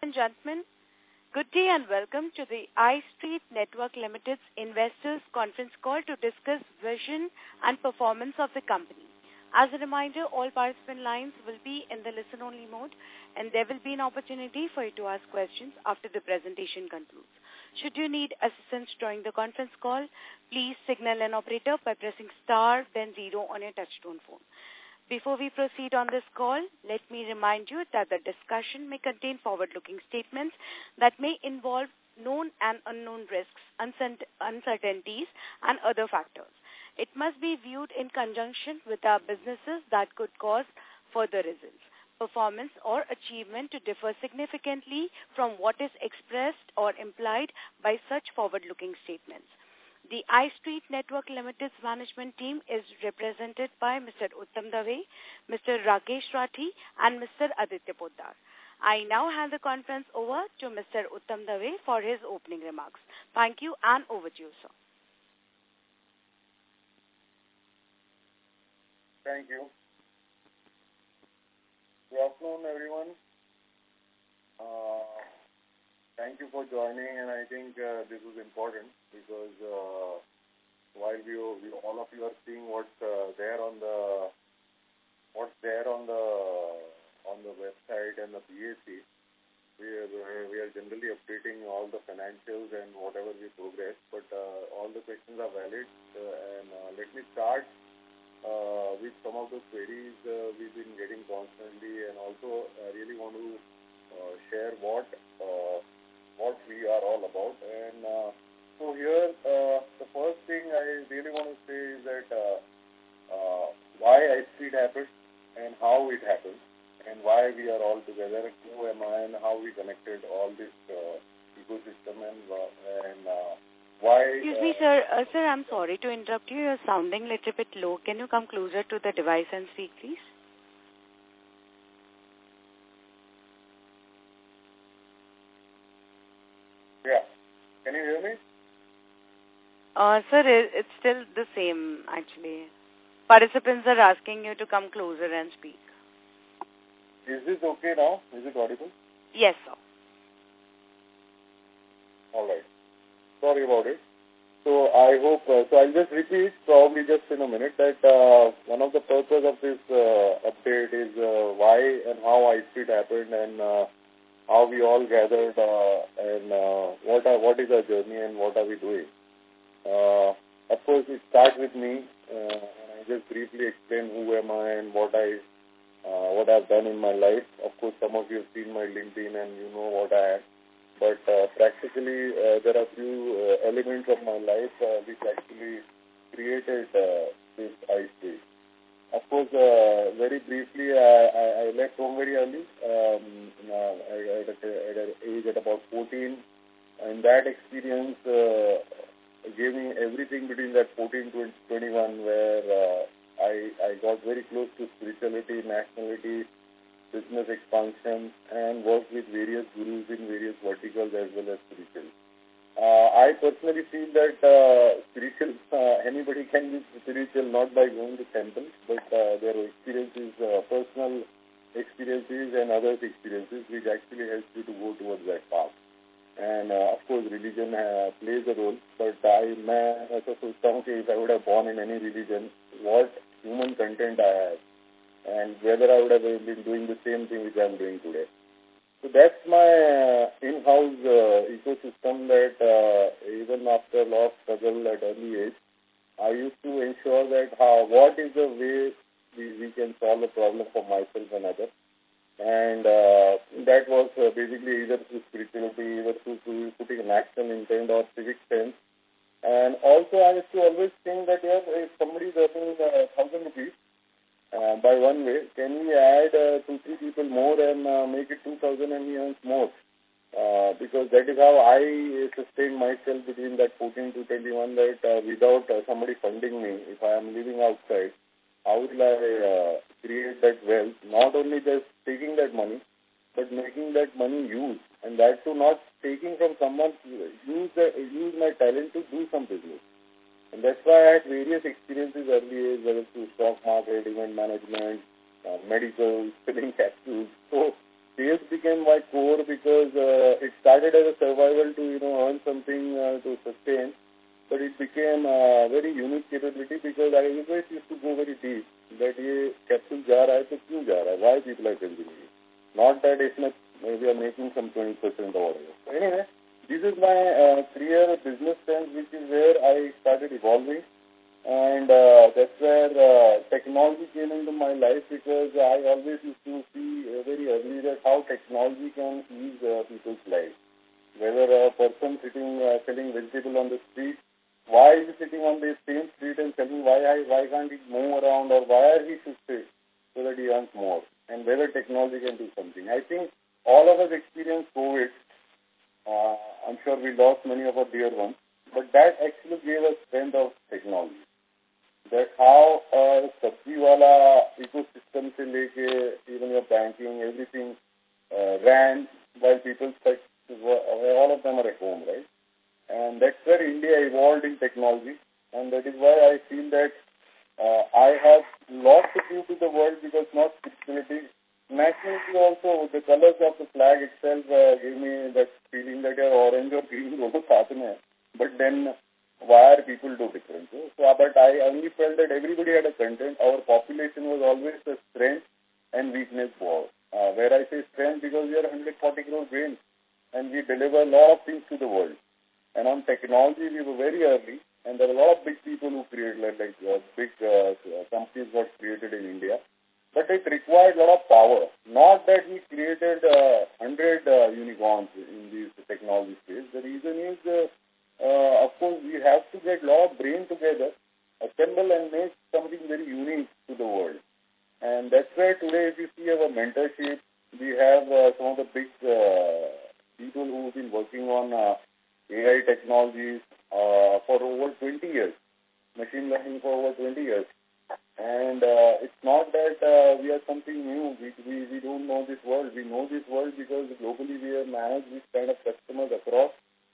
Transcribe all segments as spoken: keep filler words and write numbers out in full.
and gentlemen, good day and welcome to the iStreet Network Limited's Investors Conference Call to discuss vision and performance of the company. As a reminder, all participant lines will be in the listen-only mode, and there will be an opportunity for you to ask questions after the presentation concludes. Should you need assistance during the conference call, please signal an operator by pressing star then zero on your touchtone phone. Before we proceed on this call, let me remind you that the discussion may contain forward-looking statements that may involve known and unknown risks, uncertainties, and other factors. It must be viewed in conjunction with our businesses that could cause further results, performance, or achievement to differ significantly from what is expressed or implied by such forward-looking statements. The iStreet Network Limited's management team is represented by Mister Uttam Dave, Mister Rakesh Rathi, and Mister Aditya Poddar. I now hand the conference over to Mister Uttam Dave for his opening remarks. Thank you, and over to you, sir. Thank you. Good afternoon, everyone. Uh, Thank you for joining, and I think uh, this is important because uh, while we, we all of you are seeing what's uh, there on the what's there on the on the website and the P A C, we are, we are generally updating all the financials and whatever we progress. But uh, all the questions are valid, uh, and uh, let me start uh, with some of the queries uh, we've been getting constantly, and also I really want to uh, share what. Uh, what we are all about. And uh, so here, uh, the first thing I really want to say is that uh, uh, why iStreet happened and how it happened and why we are all together, who am I and how we connected all this uh, ecosystem and, uh, and uh, why... Excuse uh, me, sir. Uh, sir, I'm sorry to interrupt you. You're sounding a little bit low. Can you come closer to the device and speak, please? Yeah. Can you hear me? Uh, sir, it's still the same, actually. Participants are asking you to come closer and speak. Is this okay now? Is it audible? Yes, sir. All right. Sorry about it. So I hope, uh, so I'll just repeat probably just in a minute that uh, one of the purpose of this uh, update is uh, why and how iStreet happened and uh, how we all gathered uh, and uh, what are, what is our journey and what are we doing. Uh, of course, it starts with me, uh, and I just briefly explain who am I and what I uh, what I've done in my life. Of course, some of you have seen my LinkedIn and you know what I am. But uh, practically, uh, there are few uh, elements of my life uh, which actually created uh, this iStreet. Of course, uh, very briefly, I, I, I left home very early. Um, uh, I, at, at an age at about fourteen. And that experience uh, gave me everything between that fourteen to twenty-one, where uh, I, I got very close to spirituality, nationality, business expansion, and worked with various gurus in various verticals as well as spiritual. Uh, I personally feel that uh, spiritual, uh, anybody can be spiritual not by going to temples, but uh, their experiences, uh, personal experiences and others' experiences, which actually helps you to go towards that path. And uh, of course, religion uh, plays a role, but I may also some case if I would have born in any religion, what human content I have, and whether I would have been doing the same thing which I am doing today. So that's my uh, in-house uh, ecosystem that uh, even after a lot of struggle at early age, I used to ensure that how what is the way we, we can solve a problem for myself and others. And uh, that was uh, basically either through spirituality, either through, through putting an action intent or civic sense. And also I used to always think that yeah, if somebody is earning a thousand rupees, Uh, by one way, can we add uh, two, three people more and uh, make it two thousand and he earns more? Uh, because that is how I sustain myself between that fourteen to twenty-one, that uh, without uh, somebody funding me, if I am living outside, how will I uh, create that wealth? Not only just taking that money, but making that money use. And that too not taking from someone, use, the, use my talent to do some business. And that's why I had various experiences early age, whether through stock market, event management, uh, medical, filling capsules. So sales became my core because uh, it started as a survival to, you know, earn something uh, to sustain. But it became a very unique capability because I always used to go very deep. That ये capsule जा रहा है तो क्यों जा रहा है? Why people are consuming it? Not that it's not, we are making some twenty percent or whatever. So anyway, this is my uh, clear business sense, which is where I started evolving. And uh, that's where uh, technology came into my life because I always used to see uh, very early that how technology can ease uh, people's lives. Whether a person sitting uh, selling vegetable on the street, why is he sitting on the same street and selling, why why can't he move around, or why are he should stay so that he earns more, and whether technology can do something. I think all of us experienced COVID. Uh, I'm sure we lost many of our dear ones, but that actually gave us strength of technology. That how uh, sabzi wala ecosystem se leke, even your banking, everything uh, ran while people stuck, all of them are at home, right? And that's where India evolved in technology, and that is why I feel that uh, I have lots to give to the world because not spirituality. Nationality also, the colors of the flag itself uh, gave me that feeling that you're orange or green, but then why are people do different? So, but I only felt that everybody had a content. Our population was always the strength and weakness for. Uh, where I say strength because we are one hundred forty crore brains and we deliver a lot of things to the world. And on technology, we were very early, and there are a lot of big people who created, like, like uh, big uh, companies got created in India. But it required a lot of power. Not that we created uh, one hundred uh, unicorns in this technology space. The reason is, uh, uh, of course, we have to get a lot of brain together, assemble and make something very unique to the world. And that's why today, if you see our mentorship, we have uh, some of the big uh, people who have been working on uh, A I technologies uh, for over twenty years, machine learning for over twenty years. And uh, it's not that uh, we are something new. We, we we don't know this world. We know this world because globally we have managed this kind of customers across.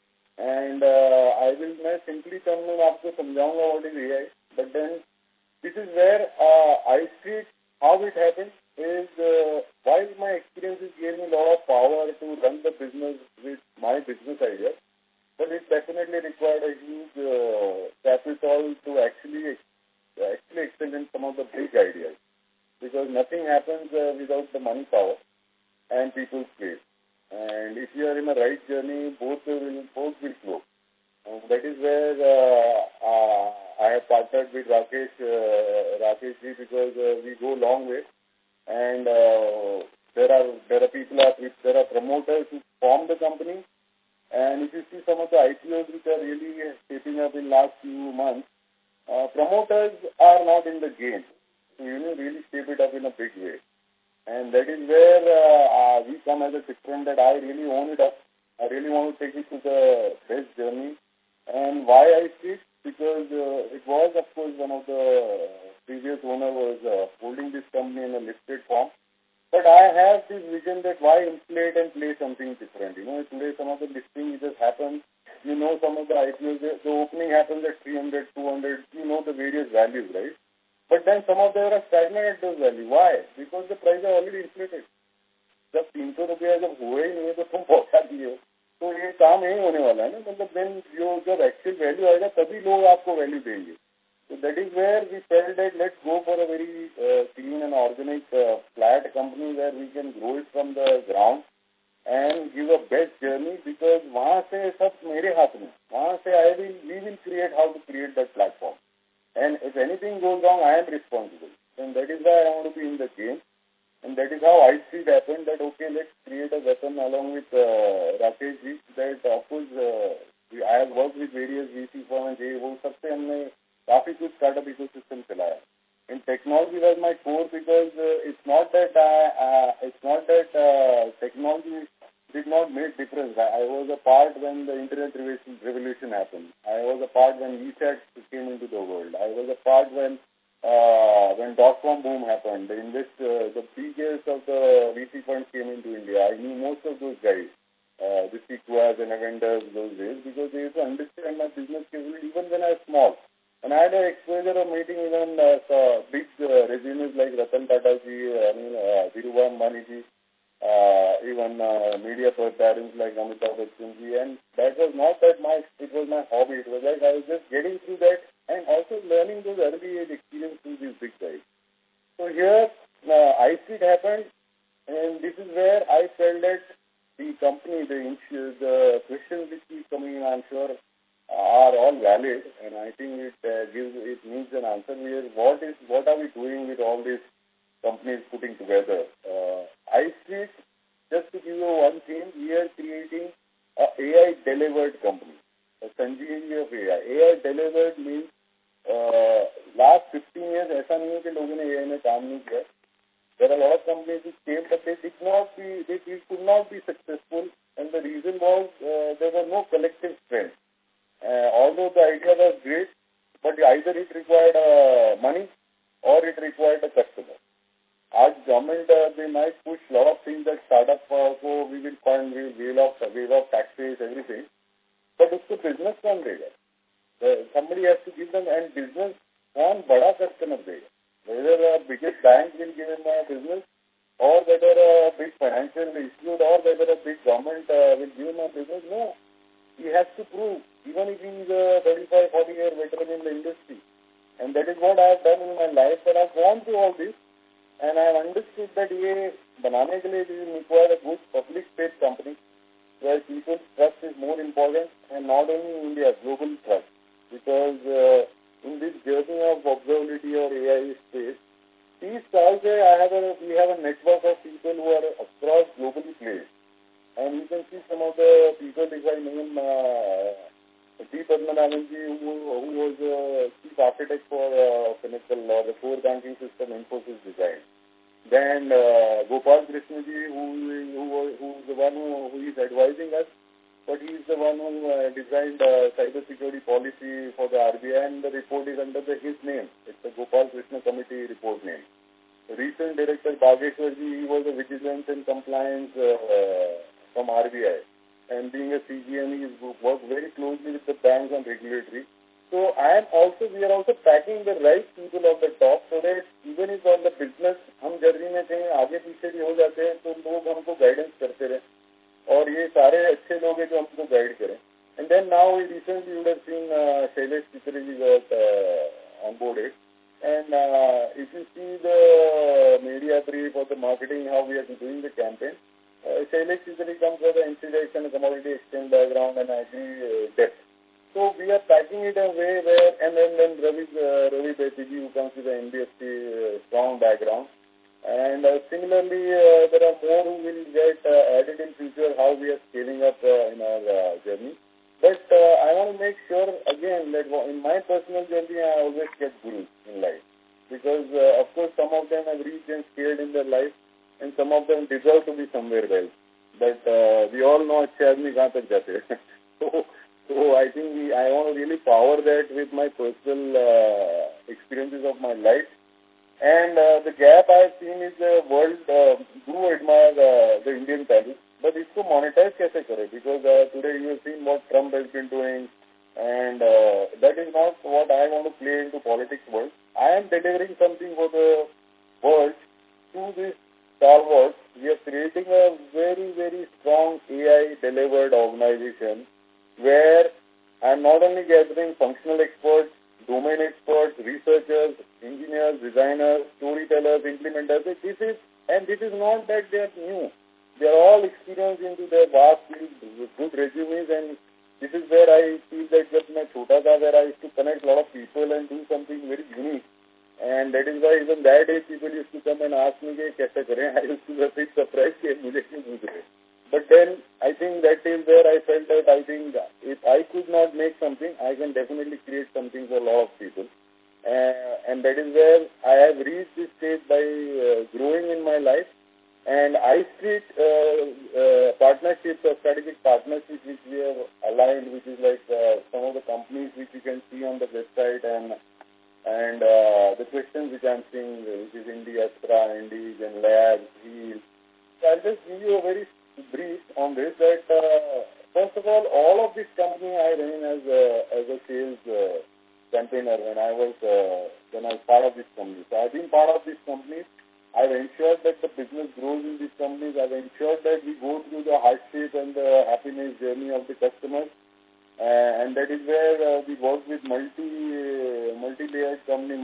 And uh, I will simply tell you what is A I. But then this is where uh, I see how it happened is uh, while my experiences gave me a lot of power to run the business with my business idea, but it definitely required a huge uh, capital to actually actually excel in some of the big ideas, because nothing happens uh, without the money power and people's faith. And if you are in a right journey, both will both will flow. And that is where uh, uh, I have partnered with Rakesh uh, Rakesh ji because uh, we go a long way. And uh, there are there are people are there are promoters who form the company. And if you see some of the I P Os which are really shaping up in last few months, uh, promoters are not in the game. So you know, really shape it up in a big way. And that is where uh, uh, we come as a different that I really own it up. I really want to take it to the best journey. And why I see it? Because uh, it was, of course, one of the previous owner was uh, holding this company in a listed form. But I have this vision that why inflate and play something different. You know, today some of the listing just happens. You know, some of the I P Os, the, the opening happens at three hundred, two hundred. You know the various values, right? But then some of them are stagnant at those values. Why? Because the price are already inflated. जब तीन सौ रुपया जब हुए ही नहीं तो तुम पहुंचा दिए हो तो ये काम नहीं होने वाला है ना मतलब then जो जब एक्चुअल वैल्यू आएगा तभी लोग आपको वैल्यू देंगे. So that is where we felt that let's go for a very uh, clean and organic uh, flat company where we can grow it from the ground and give a best journey because वहाँ से सब मेरे हाथ में वहाँ से I will we will create how to create that platform. And if anything goes wrong, I am responsible. And that is why I want to be in the game. And that is how I see it happen that, okay, let's create a weapon along with uh, Rakesh ji. That, of course, uh, we, I have worked with various V C firms. वो सबसे हमने काफी कुछ startup ecosystem चलाया. And technology was my core because uh, it's not that uh, uh, it's not that uh, technology did not make difference. I, I was a part when the internet revolution, revolution happened. I was a part when WeChat came into the world. I was a part when uh, when dot-com boom happened. The invest, uh, the biggest of the V C funds came into India. I knew most of those guys, uh, the Sequoias and Avenders those days because they used to understand my business capability even when I was small. And I had an exposure of meeting even uh, big uh, resumes like Ratan Tata ji, I mean, uh, Dhirubhai Ambani ji. uh, even uh, media parents like Amitabh Bachchan ji, and that was not that my, it was my hobby. It was like I was just getting through that and also learning those early age experiences through these big guys. So here, uh, iStreet happened, and this is where I felt that the company, the issues, the questions which keep coming in, I'm sure, are all valid, and I think it uh, gives, it needs an answer. Here, what is, what are we doing with all these companies putting together? Uh, iStreet, just to give you one thing, we are creating a AI-delivered company, a Sanjeevani of A I. A I delivered means uh, last fifteen years, ऐसा नहीं है कि लोगों ने A I में काम नहीं किया. There are a lot of companies which came, but they did not be, they could not be successful, and the reason was uh, there was no collective strength. Uh, although the idea was great, but either it required uh, money or it required a customer. As government, uh, they might push a lot of things that startup, uh, so we will fund, we will waive off, waive off taxes, everything. But उसको business कौन देगा? Somebody has to give them, and business कौन बड़ा customer देगा? Whether a biggest bank will give him a business, or whether a big financial institute, or whether a big government uh, will give him a business, no. He has to prove, even if he is a thirty-five, forty year veteran in the industry. And that is what I have done in my life, that I have gone through all this, and I have understood that ये बनाने के लिए we require a good public space company, where people's trust is more important, and not only in India, global trust. Because uh, in this journey of observability or A I space, these calls, I have a, we have a network of people who are across globally placed. And you can see some of the people, if I name uh, T. Padmanabhan ji, who, who was uh, chief architect for uh, Finacle or the core banking system Infosys design. Then uh, Gopal Krishna ji, who, who, who is the one who, who is advising us, but he is the one who uh, designed uh, cyber security policy for the R B I, and the report is under the, his name. It's the Gopal Krishna Committee report name. The recent director Bageshwar ji, he was a vigilance and compliance uh, from R B I, and being a C G M, he worked very closely with the banks and regulatory. So I am also, we are also tracking the right people on the top, so that even if on the business हम journey में कहीं आगे पीछे भी हो जाते हैं, तो लोग हमको गाइडेंस करते रहे, और ये सारे अच्छे लोग हैं जो हमको गाइड करें. And then now we recently you would have seen uh, Shailesh Chitri got uh, onboarded. And uh, if you see the media brief or the marketing, how we are doing the campaign, uh, Shailesh Chitri comes from the N C D X and commodity exchange background and I T uh, depth. So we are packing it in a way where, and then, then Ravi, uh, Ravi Betiji, who comes with the N B F C uh, strong background. And uh, similarly, uh, there are more who will get uh, added in future how we are scaling up uh, in our uh, journey. But uh, I want to make sure, again, that in my personal journey, I always get gurus in life. Because, uh, of course, some of them have reached and scaled in their life, and some of them deserve to be somewhere else. But uh, we all know अच्छे आदमी कहाँ तक जाते हैं. So, so I think we, I want to really power that with my personal uh, experiences of my life. And uh, the gap I have seen is the world uh, do admire uh, the Indian talent, but इसको monetize कैसे करें? Because uh, today you have seen what Trump has been doing, and uh, that is not what I want to play into politics world. I am delivering something for the world through this Star Wars. We are creating a very, very strong A I-delivered organization where I am not only gathering functional experts, domain experts, researchers, engineers, designers, storytellers, implementers. This is, and this is not that they are new. They are all experienced into their vast field with good resumes, and this is where I feel that when I was small, where I used to connect a lot of people and do something very unique. And that is why even that day people used to come and ask me, कैसे करें? I used to be a bit surprised कि मुझे क्यों पूछ रहे. But then I think that is where I felt that I think if I could not make something, I can definitely create something for a lot of people. Uh, and that is where I have reached this stage by uh, growing in my life. And iStreet uh, uh, partnerships or strategic partnerships which we have aligned, which is like uh, some of the companies which you can see on the website, and and uh, the questions which I am seeing, which is Indie, Astra, Indie, and Labs, Heal. So I'll just give you a very brief on this, that uh, first of all, all of this company I ran as a, as a sales uh, campaigner when I was uh, when I was part of this company. So I've been part of this company. I've ensured that the business grows in these companies. I've ensured that we go through the hardship and the happiness journey of the customers. Uh, and that is where uh, we work with multi, uh, multi-layered company,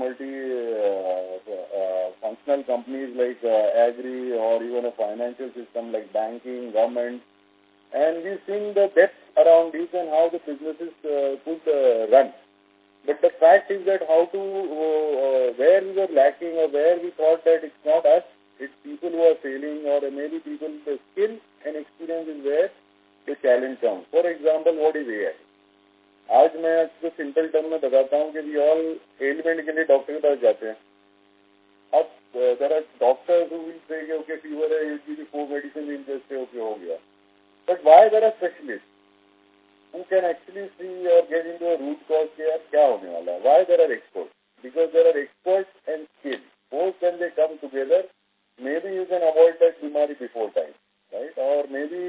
multi-functional uh, uh, companies like uh, agri or even a financial system like banking, government. And we've seen the depth around this and how the businesses uh, could uh, run. But the fact is that how to, uh, where we were lacking or where we thought that it's not us, it's people who are failing or maybe people, the skill and experience is where the challenge comes. For example, what is A I? आज मैं आपको simple term में बताता हूँ कि we all element के लिए doctor के पास जाते हैं. अब there are doctors who will say कि okay fever है, you give four medicine, will just say okay हो गया. But why there are specialists who can actually see or get into a root cause कि यार क्या होने वाला है? Why there are experts? Because there are experts and skill. Both when they come together, maybe you can avoid that बीमारी before time, right? Or maybe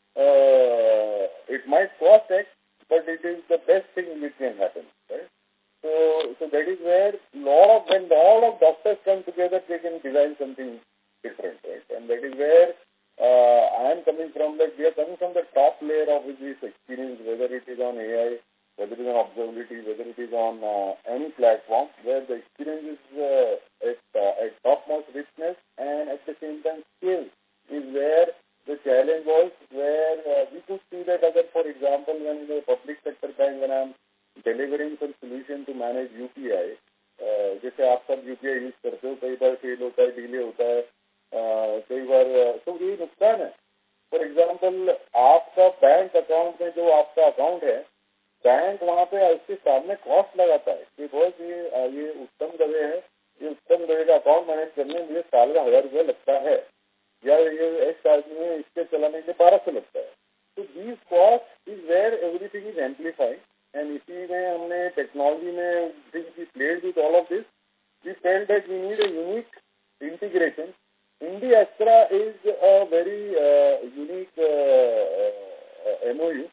uh, it might cost X, but it is the best thing which can happen, right? So, so that is where lot of, when all of doctors come together, they can design something different, right? And that is where uh, I am coming from, that we are coming from the top layer of this experience, whether it is on A I, whether it is on observability, whether it is on uh, any platform, where the experience is uh, at, uh, at topmost richness and at the same time scale is where the challenge was, where uh, we could see that other, for example, when in the public sector bank, when I'm delivering some solution to manage U P I, uh, जैसे आप सब U P I use करते हो, कई बार fail होता है, delay होता है, uh, कई बार तो ये नुकसान है. फॉर एग्जाम्पल आपका बैंक अकाउंट में जो आपका अकाउंट है, बैंक वहाँ पे उसके सामने कॉस्ट लगाता है कि बहुत ये ये उत्तम दवे है, ये उत्तम दवे का अकाउंट मैनेज करने में मुझे साल का हजार रुपया लगता है, या ये एक आदमी में इसके चलाने के बारह सौ लगता है. तो these cost is where everything is amplified. And इसी में हमने टेक्नोलॉजी में we played with all of this, we felt that we need a unique integration. Indie Astra is a very uh, unique uh, uh, M O U.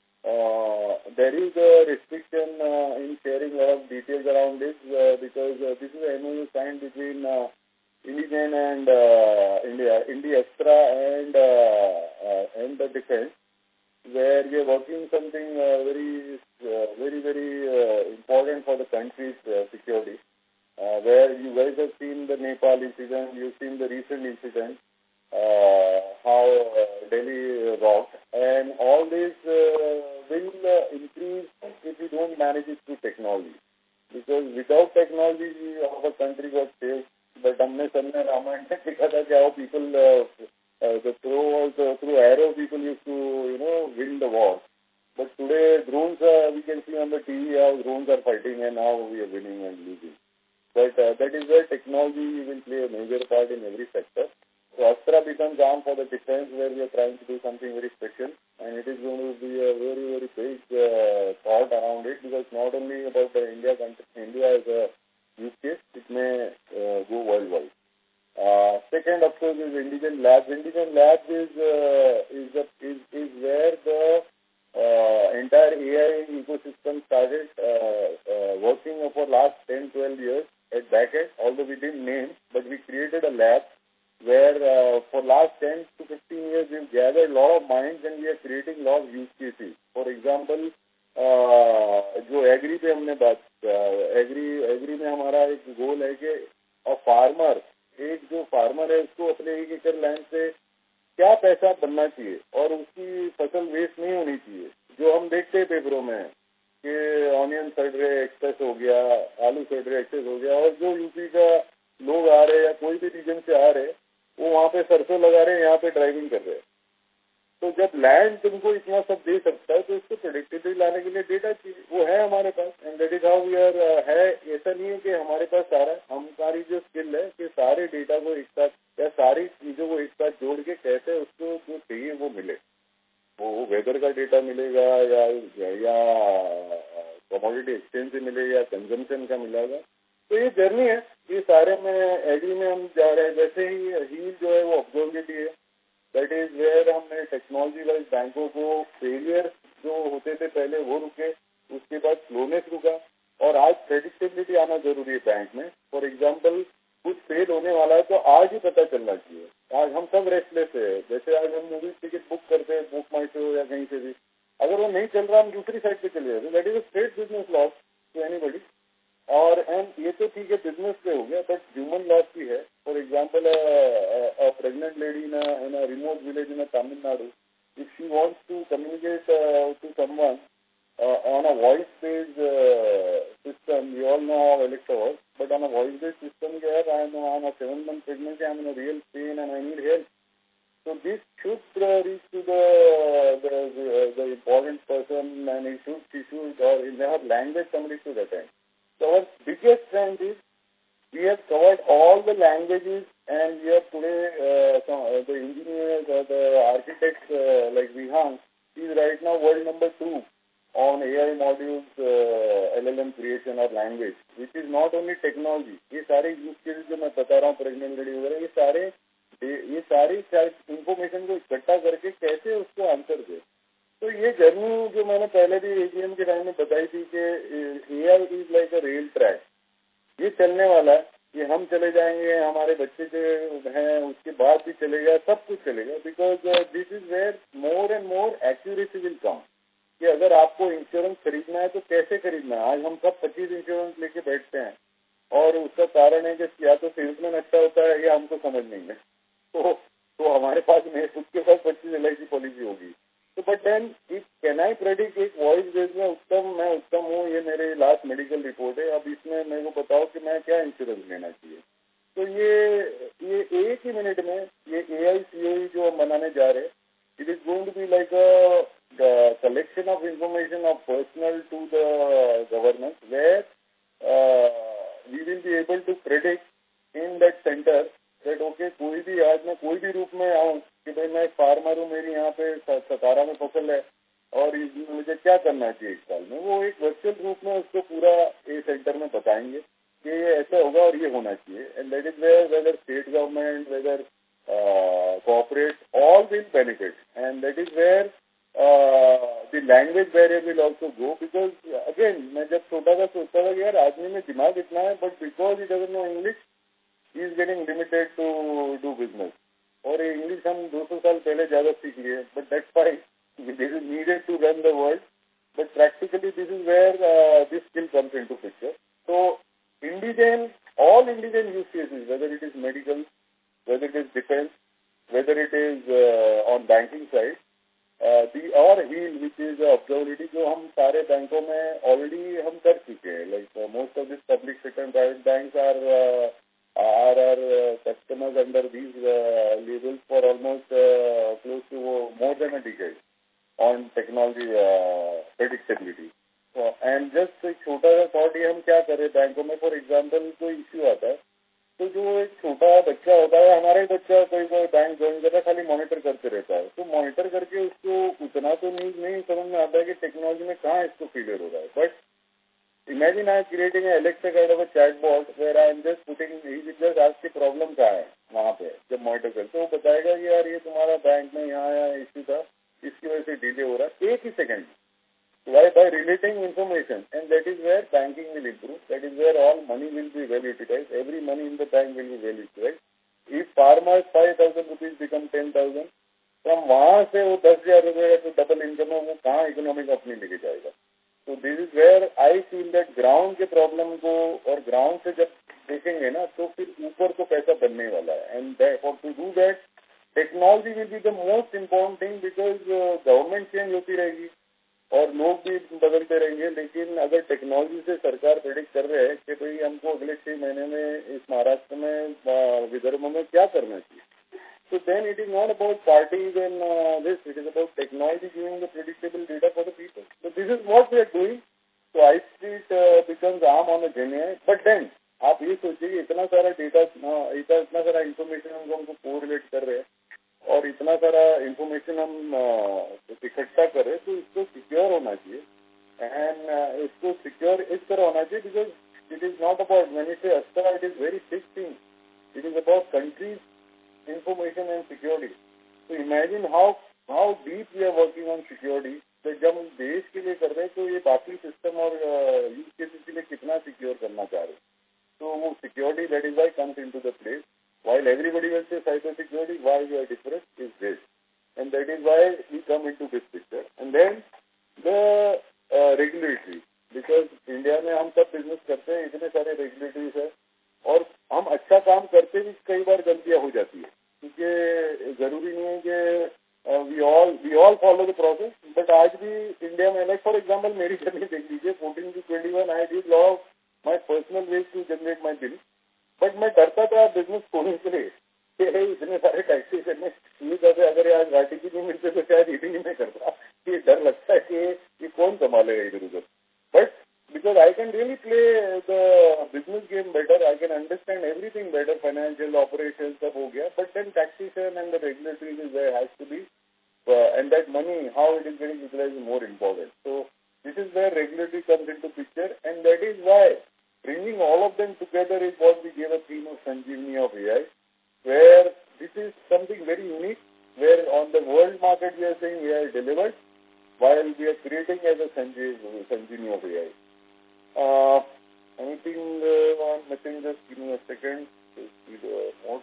Uh, there is a restriction uh, in sharing a lot of details around this uh, because uh, this is an M O U signed between uh, Indigen and uh, India, Indie Astra and uh, uh, and the defense, where we are working something uh, very, uh, very, very uh, important for the country's uh, security. Uh, where you guys have seen the Nepal incident, you've seen the recent incident, uh, how uh, Delhi rocked, and all this uh, will uh, increase if we don't manage it through technology. Because without technology, our country got saved. But हमने सबने रामायण में देखा था कि how people uh, uh, the throw uh, through arrow people used to you know win the war. But today drones uh, we can see on the T V how drones are fighting and how we are winning and losing. But uh, that is where technology will play a major part in every sector. So Astra becomes arm for the defense, where we are trying to do something very special, and it is going to be a very, very big uh, thought around it, because not only about the India country, India as a use case, it may uh, go worldwide. Uh, second, of course, is Indigen Labs. Indigen Labs is uh, is, a, is is where the uh, entire A I ecosystem started uh, uh, working for last ten, twelve years. At backend, although we didn't name, but we created a lab where uh, for last ten to fifteen years we've gathered a lot of minds and we are creating a lot of use cases. For example, uh, जो agri पे हमने बात agree agree में हमारा एक गोल है कि और फार्मर एक जो फार्मर है उसको अपने एक एकड़ लैंड से क्या पैसा बनना चाहिए और उसकी फसल वेस्ट नहीं होनी चाहिए. जो हम देखते हैं पेपरों में कि ऑनियन सड़ रहे एक्सेस हो गया, आलू सड़ रहे एक्सेस हो गया, और जो यूपी का लोग आ रहे हैं या कोई भी रीजन से आ रहे वो वहाँ पे सरसों लगा रहे हैं, यहाँ पे ड्राइविंग कर रहे हैं. तो जब लैंड तुमको इतना सब दे सकता है तो इसको प्रेडिक्टिवली लाने के लिए डेटा चाहिए. वो है हमारे पास, and that is how we are है. ऐसा नहीं है कि हमारे पास सारा, हमारी जो स्किल है कि सारे डेटा को एक साथ या सारी चीजों को एक साथ जोड़ के कैसे उसको जो चाहिए वो मिले. वो वेदर का डेटा मिलेगा या या कमोडिटी एक्सचेंज से मिलेगा या कंजम्पशन का मिलेगा. तो ये जर्नी है, ये सारे में एग्री में हम जा रहे हैं. जैसे ही हील जो है वो ऑब्जर्वेबिलिटी है, दैट इज वेयर हमने टेक्नोलॉजी वाइज बैंकों को फेलियर जो होते थे पहले वो रुके, उसके बाद स्लोनेस रुका, और आज प्रेडिक्टेबिलिटी आना जरूरी है बैंक में. फॉर एग्जाम्पल कुछ फेल होने वाला है तो आज ही पता चलना चाहिए। आज हम सब रेस्टलेस है, जैसे आज हम मूवी टिकट बुक करते हैं बुक माई शो या कहीं से भी, अगर वो नहीं चल रहा हम दूसरी साइड पे चले जाते, that is a straight business loss to anybody. और एंड ये तो ठीक है बिजनेस पे हो गया, बट ह्यूमन लॉस भी है। For example pregnant lady in a remote village in Tamil Nadu, if she wants to communicate to someone on a voice-based uh, system, we all know how Alexa works, but on a voice-based system, where I am on a seven-month pregnancy, I am in a real pain and I need help. So this should uh, reach to the the, the the important person, and he should, she should, or in her language, somebody should attend. So our biggest strength is we have covered all the languages, and we have today uh, some, uh, the engineers or the architects uh, like Vihang is right now world number two on A I modules, uh, L L M creation or language, which is not only technology. ये सारे use cases जो मैं बता रहा हूँ pregnant lady वगैरह, ये सारे ये सारी इंफॉर्मेशन को इकट्ठा करके कैसे उसको आंसर दे। तो ये जर्नी जो मैंने पहले भी एजीएम के टाइम में बताई थी कि A I is like a rail track, ये चलने वाला है, ये हम चले जाएंगे, हमारे बच्चे जो हैं उसके बाद भी चलेगा, सब कुछ चलेगा, because this is where more and more accuracy will come. कि अगर आपको इंश्योरेंस खरीदना है तो कैसे खरीदना है। आज हम सब पच्चीस इंश्योरेंस लेके बैठते हैं और उसका कारण है कि या तो सेल्समैन अच्छा होता है या हमको समझ नहीं है, तो तो हमारे पास में खुद के पास पच्चीस एल आई सी पॉलिसी होगी। तो but then if can I predict एक वॉइस बेस में उत्तम मैं उत्तम हूँ, ये मेरे लास्ट मेडिकल रिपोर्ट है, अब इसमें मेरे को बताओ कि मैं क्या इंश्योरेंस लेना चाहिए। तो ये ये एक ही मिनट में ये ए आई सी ओ ई जो हम बनाने जा रहे हैं, it is going to be like a the collection of information of personal to the government, where uh, we will be able to predict in that center that okay कोई भी आज मैं कोई भी रूप में आऊँ कि भाई मैं फार्मर हूँ, मेरी यहाँ पे सतारा में फसल है और इसमें मुझे क्या करना चाहिए एक साल में, वो एक वर्चुअल रूप में उसको पूरा ए सेंटर में बताएंगे कि ये ऐसा होगा और ये होना चाहिए। And that is where whether state government whether Uh, corporate, all will benefit, and that is where uh, the language barrier will also go, because uh, again मैं जब छोटा था सोचता था कि यार आदमी में दिमाग इतना है, but because he doesn't know English, he is getting limited to do business. और इंग्लिश हम दो सौ साल पहले ज्यादा सीख लिए, but that's fine. This is needed to run the world, but practically this is where uh, this skill comes into picture. So indigenous, all indigenous use cases, whether it is medical, whether it is defense, whether it is uh, on banking side, uh, the or heal, which is uh, observability, जो हम सारे बैंकों में already हम कर चुके हैं. Like uh, most of these public sector and private banks are uh, are our uh, customers under these uh, labels for almost uh, close to uh, more than a decade on technology uh, predictability. So, and just एक छोटा सा thought ये हम क्या करें बैंकों में, for example कोई issue आता है तो जो एक छोटा बच्चा होता है, हमारा ही बच्चा कोई कोई बैंक ज्वाइन करता है, खाली मॉनिटर करते रहता है, तो मॉनिटर करके उसको उतना तो नहीं नहीं समझ में आता है कि टेक्नोलॉजी में कहाँ इसको फेलियर हो रहा है। But imagine I am creating Alexa kind of a chatbot where I am just putting he will just ask की प्रॉब्लम क्या है वहाँ पे, जब मॉनिटर करते वो बताएगा कि यार ये तुम्हारा बैंक में यहाँ यहाँ इश्यू था, इसकी वजह से डिले हो रहा है, एक ही second. Why? By relating information, and that is where banking will improve. That is where all money will be well utilized. Every money in the bank will be well utilized. If farmers five thousand rupees become ten thousand, from वहाँ से वो दस हजार रुपये का जो double income है वो कहाँ इकोनॉमिक अपनी लेके जाएगा। तो this is where I feel that ground के प्रॉब्लम को और ग्राउंड से जब देखेंगे ना तो फिर ऊपर को कैसा बनने वाला है। And for to do that technology will be the most important thing, because government change होती रहेगी और लोग भी बदलते रहेंगे, लेकिन अगर टेक्नोलॉजी से सरकार प्रेडिक्ट कर रहे हैं कि भाई हमको अगले छह महीने में इस महाराष्ट्र में विदर्भ में क्या करना चाहिए, so then it is not about parties and uh, this, it is about technology giving the predictable data for the people. So this is what we are doing. So I Street uh, becomes arm on a journey. But then आप ये सोचिए कि इतना सारा data, इतना इतना सारा information हमको हमको कोरिलेट कर रहे हैं और इतना सारा इंफॉर्मेशन हम इकट्ठा करें, तो इसको सिक्योर होना चाहिए। एंड इसको सिक्योर इस तरह होना चाहिए because it is not about when it is अस्tra, it is very big thing, it is about countries information and security. तो imagine how how deep we are working on security. तो जब हम देश के लिए कर रहे हैं तो ये बाकी सिस्टम और यूज केसेस के लिए कितना सिक्योर करना चाह रहे हैं, तो वो security that is why comes into the then the uh, regulatory. Because India में हम सब business करते हैं, इतने सारे regulatories हैं, और हम अच्छा काम करते भी कई बार गलतियां हो जाती है, क्योंकि जरूरी नहीं है कि uh, we all we all follow the process. But आज भी इंडिया में, like for example, मेरी जर्नी देख लीजिए, fourteen to twenty-one, I did lot of my personal ways to generate my bill. But मैं डरता था बिजनेस खोलने के लिए कि इतने सारे टैक्सेशन में ये करते, अगर आज घाटी की नहीं मिलते तो शायद ईटिंग ही नहीं करता. ये डर लगता है कि ये कौन संभालेगा इधर उधर. But because I can really play the business game better, I can understand everything better, financial operations सब हो गया. But then taxation and the regulatory is there has to be, uh, and that money, how it is getting utilized is more important. So this is where regulatory comes into picture, and that is why bringing all of them together is what we gave a theme of Sanjeevani of A I, where this is something very unique, where on the world market we are saying A I delivered, while we are creating as a Sanjeev, Sanjeevani of A I. Uh, anything uh, on missing? Just give me a second to see the notes.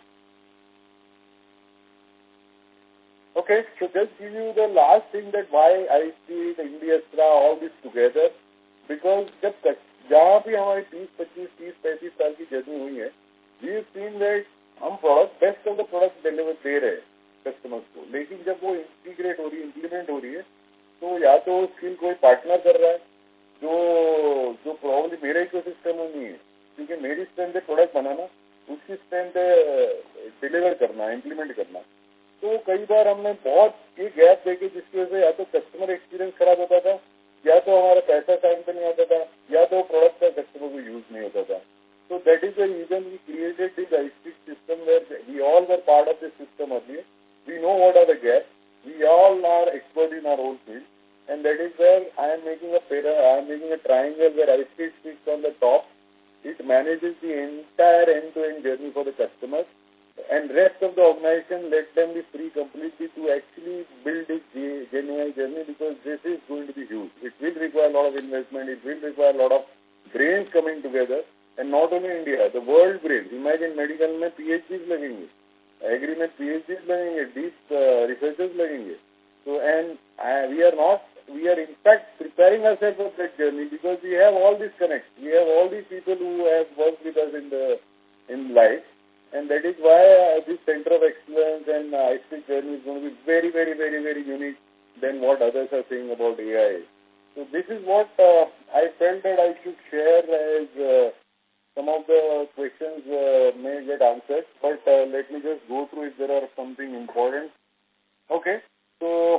Okay, so just give you the last thing that why I see the Indiastra, all this together, because जब तक जहाँ भी हमारी तीस, पच्चीस, तीस, पैंतीस साल की जर्नी हुई है, we have seen that हम product best of the product deliver दे रहे हैं कस्टमर्स को, लेकिन जब वो इंटीग्रेट हो रही है, इम्प्लीमेंट हो रही है, तो या तो स्किल कोई पार्टनर कर रहा है जो जो प्रॉब्लम मेरे इकोसिस्टम में नहीं है, क्योंकि मेरी स्ट्रेंथ है प्रोडक्ट बनाना, उसकी स्ट्रेंथ है डिलीवर करना, इम्प्लीमेंट करना. तो कई बार हमने बहुत ये गैप देखे जिसकी वजह से या तो कस्टमर एक्सपीरियंस खराब होता था, या तो हमारा पैसा टाइम पे नहीं आता था, या तो प्रोडक्ट का कस्टमर को यूज नहीं होता था. So that is the reason we created this I S T system where we all were part of this system earlier. We know what are the gaps. We all are expert in our own field, and that is where I am making a para, I am making a triangle where I S T sits on the top. It manages the entire end-to-end journey for the customers, and rest of the organization let them be free completely to actually build this Gen A I journey, because this is going to be huge. It will require a lot of investment. It will require a lot of brains coming together. And not only India, the world brains. Imagine medical में PhDs लगेंगे, agri में PhDs लगेंगे, deep uh, researchers लगेंगे. So and uh, we are not, we are in fact preparing ourselves for that journey, because we have all these connects. We have all these people who have worked with us in the in life, and that is why uh, this center of excellence and uh, I S T journey is going to be very, very, very, very unique than what others are saying about A I. So this is what uh, I felt that I should share as. Uh, Some of the questions uh, may get answered, but uh, let me just go through if there are something important. Okay, so,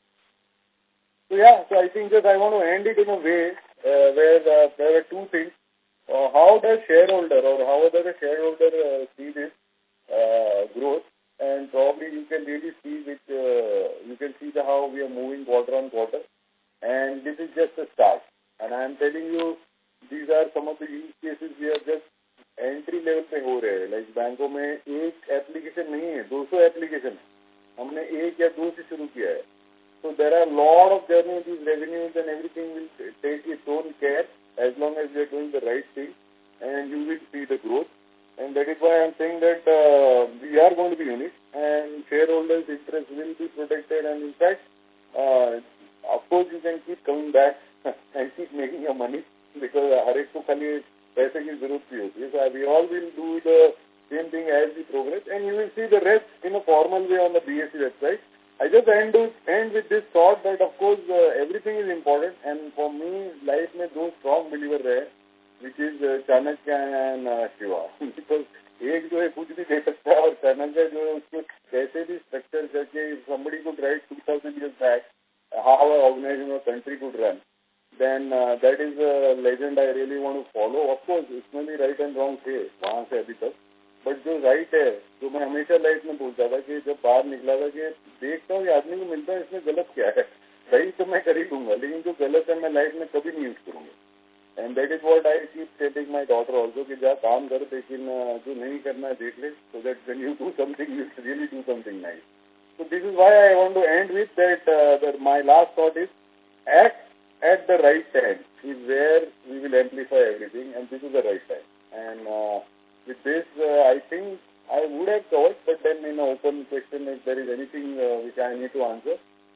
so yeah, so I think that I want to end it in a way uh, where uh, there are two things. Uh, how does shareholder or how does a shareholder uh, see this uh, growth? And probably you can really see which, uh, you can see the how we are moving quarter on quarter. And this is just a start. And I am telling you, these are some of the use cases we are just entry level पे हो रहे हैं. Like बैंकों में एक application नहीं है, दो सौ एप्लीकेशन हमने एक या दो से शुरू किया है. So there are a lot of journeys, these revenues and everything will take its own care as long as we are doing the right thing, and you will see the growth. And that is why I am saying that uh, we are going to be unique, and shareholders' interest will be protected. And in fact, uh, of course, you can keep coming back and keep making your money. Because हर एक को खाली पैसे की जरूरत भी होती है. So we all will do the same thing as we progress, and you will see the rest in a formal way on the B S E website. I just end with, end with this thought that of course uh, everything is important, and for me life में दो strong believer रहे, which is uh, Chanakya and uh, Shiva. Because एक जो है कुछ भी दे सकता है, और Chanakya जो है उसको कैसे भी structure करके somebody could write two thousand years back how an organization or country could run. Then uh, that is a legend I really want to follow. Of course, इसमें भी right and wrong थे वहाँ से अभी तक, but जो right है, जो मैं हमेशा लाइफ में बोलता था कि जब बाहर निकला था कि देखता हूँ कि आदमी को मिलता है इसमें गलत क्या है, सही तो मैं कर ही दूंगा, लेकिन जो गलत है मैं लाइफ में कभी नहीं यूज करूंगा. And that is what I keep telling my daughter also कि जा काम कर, लेकिन जो नहीं करना है देख ले, so that when you do something you really do something nice. So this is why I want to end with that. Uh, that my last thought is act at the right time is where we will amplify everything, and this is the right time. And uh, with this, uh, I think I would have covered, but then in an open question, if there is anything uh, which I need to answer,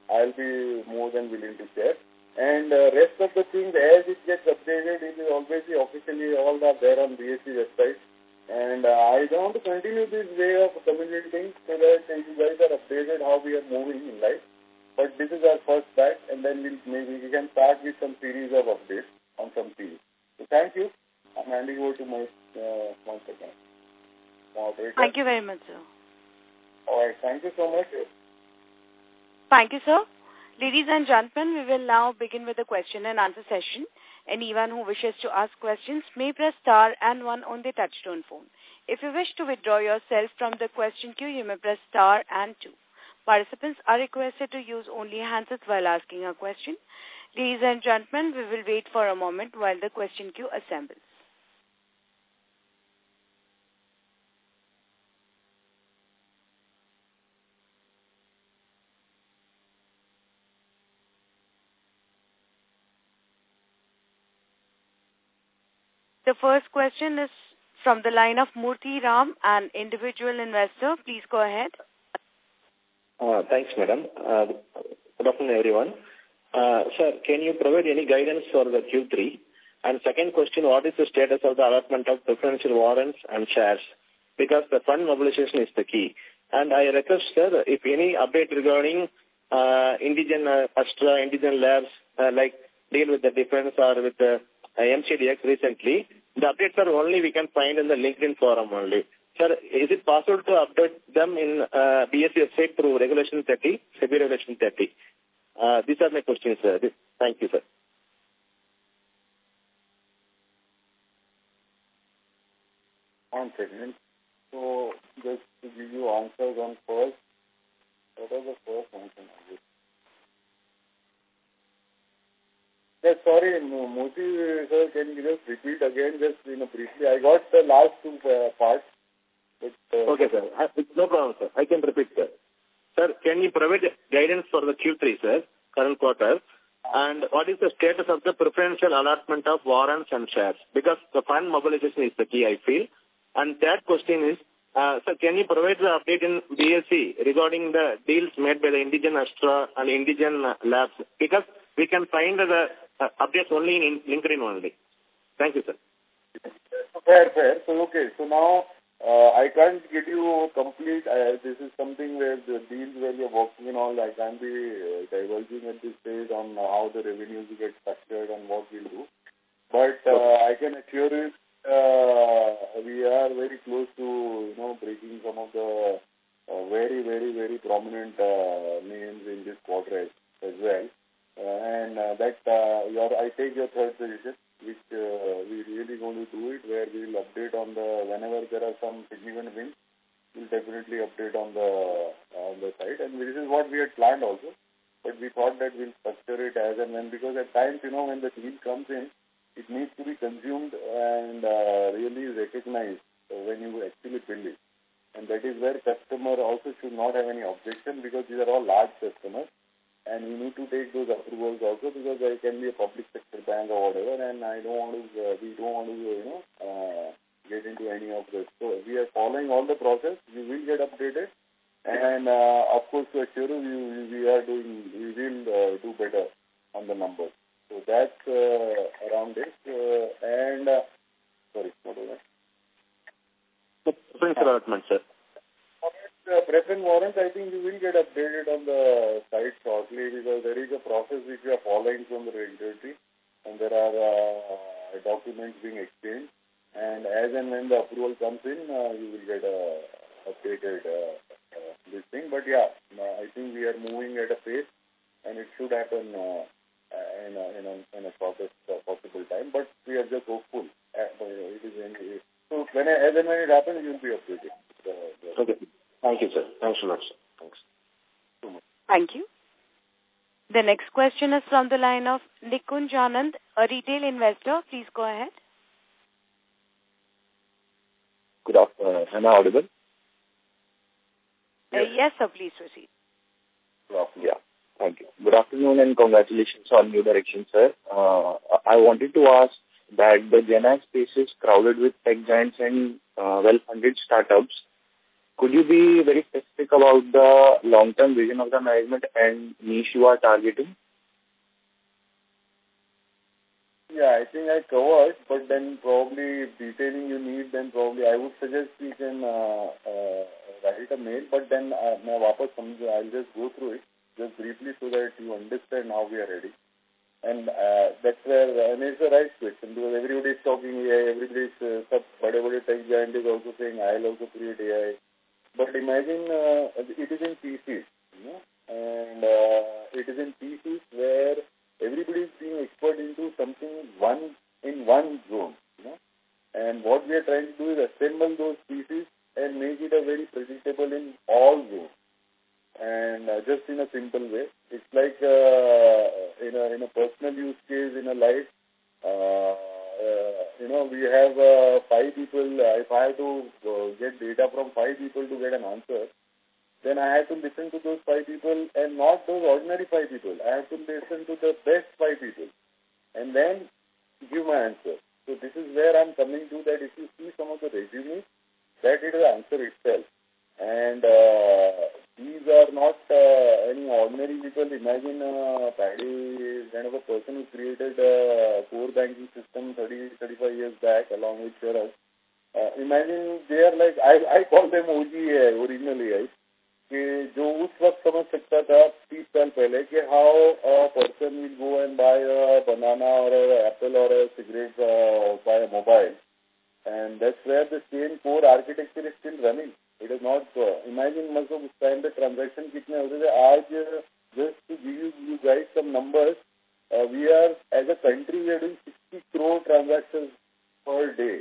I'll be more than willing to share. And uh, rest of the things, as it gets updated, it is obviously officially all are there on B S E website. And uh, I want to continue this way of communicating so that you guys are updated how we are moving in life. But this is our first batch, and then we'll, maybe we can start with some series of updates on some series. So thank you. I'm handing over to my uh, one second. Moderator. Thank you very much, sir. All right. Thank you so much. Thank you, sir. Ladies and gentlemen, we will now begin with the question and answer session. Anyone who wishes to ask questions may press star and one on the touchtone phone. If you wish to withdraw yourself from the question queue, you may press star and two. Participants are requested to use only handsets while asking a question. Ladies and gentlemen, we will wait for a moment while the question queue assembles. The first question is from the line of Murthy Ram, an individual investor. Please go ahead. Uh, thanks, madam. Uh, good afternoon, everyone. Uh, sir, can you provide any guidance for the Q three? And second question, what is the status of the allotment of preferential warrants and shares? Because the fund mobilization is the key. And I request, sir, if any update regarding uh, Indigen uh, Astra, Indigen Labs, uh, like deal with the defense or with the uh, M C D X recently, the updates are only we can find in the LinkedIn forum only. Sir, is it possible to update them in uh, B S E website through Regulation thirty, SEBI Regulation thirty? Uh, these are my questions, sir. Thank you, sir. One second. So, just to give you answers on first, what are the first answers? Yes, sorry, Murthy, sir, can you just repeat again, just you know, briefly? I got the last two uh, parts. But, uh, okay, sir. I, no problem, sir. I can repeat, sir. Sir, can you provide guidance for the Q three, sir, current quarter? And what is the status of the preferential allotment of warrants and shares? Because the fund mobilization is the key, I feel. And third question is, uh, sir, can you provide the update in B S E regarding the deals made by the Indigen Astra and Indigen Labs? Because we can find the uh, updates only in LinkedIn only. Thank you, sir. Fair, fair. So, okay. So now, uh, I can't get you complete. Uh, this is something where the deals where you're working and all, I can't be uh, divulging at this stage on how the revenues get structured and what we'll do. But uh, I can assure you, uh, we are very close to, you know, breaking some of the uh, very, very, very prominent uh, names in this quarter as, as well. Uh, and uh, that, uh, your, I take your third suggestion, which uh, we really going to do it, where we will update on the, whenever there are some significant wins, we'll definitely update on the on the site. And this is what we had planned also, but we thought that we'll structure it as and when, because at times, you know, when the deal comes in, it needs to be consumed and uh, really recognized when you actually build it. And that is where customer also should not have any objection, because these are all large customers. And we need to take those approvals also, because there can be a public sector bank or whatever, and I don't want to, uh, we don't want to, you know, uh, get into any of this. So we are following all the process. We will get updated. And, uh, of course, to assure you, we, we are doing, we will uh, do better on the numbers. So that's uh, around it. Uh, and, uh, sorry, what was that? Preference allotment, sir. Uh, preference warrants, I think we will get updated on the site shortly, because there is a process which we are following from the regulatory, and there are uh, documents being exchanged, and as and when the approval comes in, uh, you will get a updated uh, uh, this thing. But yeah, uh, I think we are moving at a pace, and it should happen uh, in a, in a, in a shortest uh, possible time. But we are just hopeful. Uh, it is in, so when as and when it happens, you will be updated. Uh, okay. Thank you, sir. Thanks so much, sir. Thanks. Thank you. The next question is from the line of Nikunj Anand, a retail investor. Please go ahead. Good afternoon. Am I audible? Uh, yes, sir. Please proceed. Yeah. Thank you. Good afternoon and congratulations on New Direction, sir. Uh, I wanted to ask that the Gen I space is crowded with tech giants and uh, well-funded startups. could you be very specific about the long-term vision of the management and niche you are targeting? Yeah, I think I covered, but then probably if detailing you need, then probably I would suggest you can uh, uh, write a mail, but then uh, I'll just go through it just briefly so that you understand how we are ready. And uh, that's where, and it's the right question, because everybody is talking A I, everybody is, uh, sub, bade bade tech giant is also saying I'll also create A I. But imagine uh, it is in pieces, you know, and uh, it is in pieces where everybody is being expert into something one in one zone, you know. And what we are trying to do is assemble those pieces and make it a very predictable in all zones. And uh, just in a simple way, it's like uh, in a in a personal use case in a life. Uh, uh, you know, we have uh, five people. Uh, if I have to uh, get data from five people to get an answer, then I have to listen to those five people and not those ordinary five people. I have to listen to the best five people and then give my answer. So this is where I'm coming to, that if you see some of the resumes, that is the answer itself. And uh, these are not uh, any ordinary people. Imagine uh, Paddy kind of a person who created a core banking system thirty, thirty-five years back along with Sharas. Uh, imagine they are like, I, I call them O G A I, original A I. कि जो उस वक्त समझ सकता था तीस साल पहले कि how a person will go and buy a banana or an apple or a cigarette uh, by a mobile. And that's where the same core architecture is still running. It is not, uh, imagine मतलब उस time पे transaction कितने होते थे. आज just to give you, you guys some numbers, uh, we are, as a country, we are doing sixty crore transactions per day.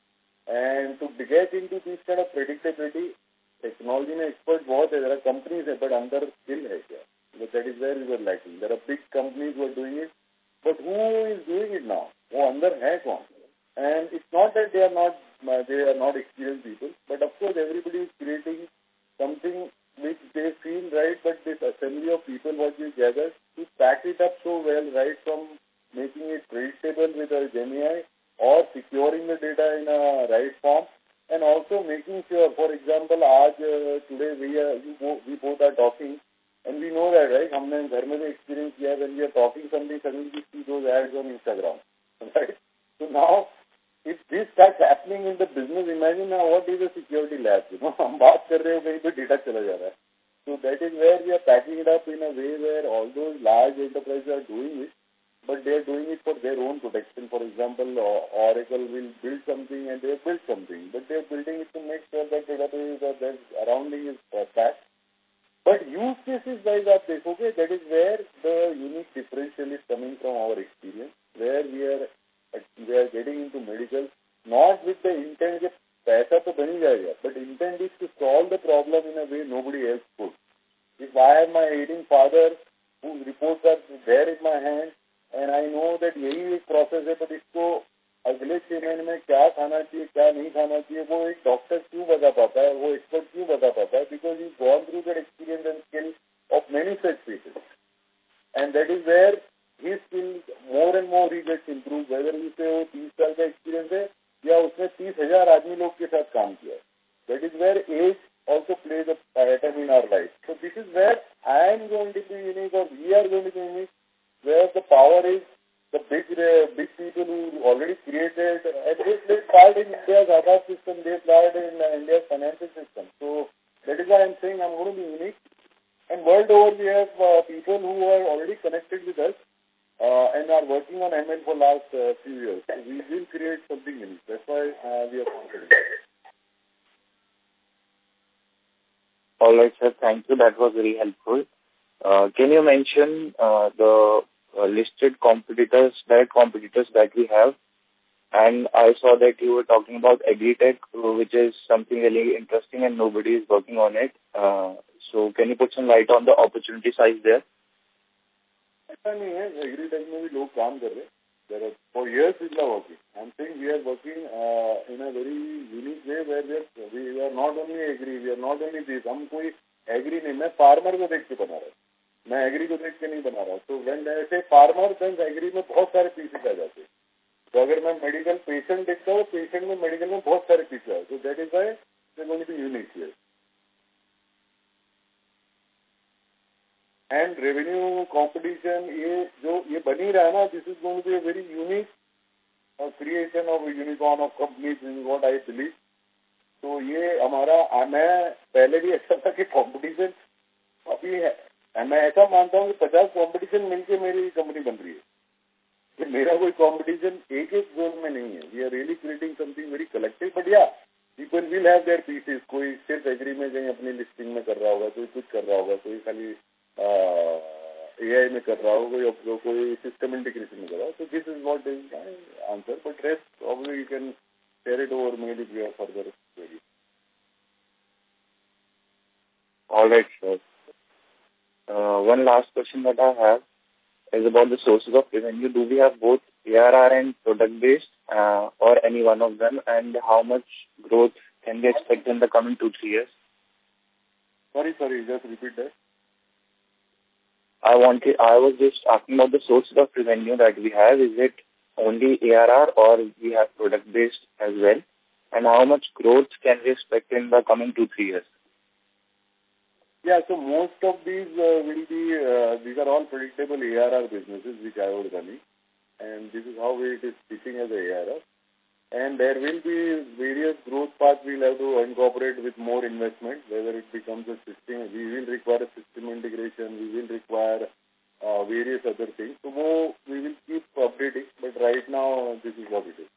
And to get into this kind of predictability, technology में expert बहुत है. There are companies है, but अंदर skill है क्या? But that is where we were lacking. There are big companies who are doing it, but who is doing it now? वो अंदर है कौन? And it's not that they are not they are not experienced people, but of course everybody is creating something which they feel right. But this assembly of people what we gather to pack it up so well, right from making it predictable with a Gemini or securing the data in a right form. And also making sure, for example, aaj, uh, today we are, you bo- we both are talking, and we know that, right? हमने घर में भी experience किया, when we are talking something, suddenly we see those ads on Instagram, right? So now, if this starts happening in the business, imagine now what is a security lab, you know? हम बात कर रहे हो कहीं पे data चला जा रहा है. So that is where we are packing it up in a way where all those large enterprises are doing it, but they are doing it for their own protection. For example, Oracle will build something and they have built something, but they are building it to make sure that the database or their surrounding is packed. But use cases wise आप देखोगे, that is where the unique differential is coming from our experience, where we are we are getting into medical, not with the intent that पैसा तो बन ही जाएगा, but intent is to solve the problem in a way nobody else could. If I have my aging father whose reports are there in my hand, and I know that यही एक process है, but इसको अगले छह महीने में क्या खाना चाहिए, क्या नहीं खाना चाहिए, वो एक डॉक्टर क्यों बता पाता है, वो एक्सपर्ट क्यों बता पाता है, because he's gone through that experience and skill of many such cases. And that is where his skills more and more he gets improved, whether you say वो तीस साल का experience है, या उसने तीस हजार आदमी लोग के साथ काम किया. That is where age also plays a pattern in our life. So this is where I am going to be unique, or we are going to be unique, where the power is the big uh, big people who already created, and they played part in India's Aadhaar system, they played in uh, India's financial system. So that is why I am saying I am going to be unique. And world over we have uh, people who are already connected with us uh, and are working on M L for last uh, few years. So we will create something unique. That's why uh, we are confident. All right, sir. Thank you. That was very helpful. Uh, can you mention uh, the uh, listed competitors, direct competitors that we have? And I saw that you were talking about Agritech, which is something really interesting and nobody is working on it. Uh, so can you put some light on the opportunity size there? ऐसा नहीं है, Agritech में भी लोग काम कर रहे हैं. There are, for years we are working. I'm saying we are working uh, in a very unique way where we are, we are not only agri, we are not only this. हम कोई agri नहीं, मैं farmer को देख के बना रहा हूँ. मैं agri को देख के नहीं बना रहा हूँ. So when I say farmer, then agri में बहुत सारे pieces आ जाते हैं. तो अगर मैं medical patient देखता हूँ, patient में medical में बहुत सारे pieces uh. So that is why we are going to be unique here. and revenue competition, ये जो ये बनी रहा ना, this is going to be a very unique uh, creation of a unicorn of companies, is what I believe. तो ये हमारा, मैं पहले भी ऐसा था कि कंपटीशन अभी है, मैं ऐसा मानता हूँ कि पचास कंपटीशन मिलके मेरी कंपनी बन रही है, कि मेरा कोई कंपटीशन एक एक जोन में नहीं है. We are really creating something very collective. But या people will have their pieces. कोई सिर्फ एग्री में कहीं अपनी लिस्टिंग में कर रहा होगा, कोई कुछ कर रहा होगा, कोई खाली एआई में कर रहा होगा, कोई कोई सिस्टम इंटीग्रेशन में कर रहा होगा. So this is what is answer. But rest obviously you can share it over mail if you have further query. All right, sir. Uh, one last question that I have is about the sources of revenue. Do we have both A R R and product-based, uh, or any one of them? And how much growth can we expect in the coming two, three years? Sorry, sorry, just repeat that. I wanted, I was just asking about the sources of revenue that we have. Is it only A R R or we have product-based as well? And how much growth can we expect in the coming two, three years? Yeah, so most of these uh, will be, uh, these are all predictable A R R businesses which I was running, and this is how it is pitching as a A R R. And there will be various growth paths we'll have to incorporate with more investment, whether it becomes a system, we will require a system integration, we will require uh, various other things. So we will keep updating, but right now this is what it is.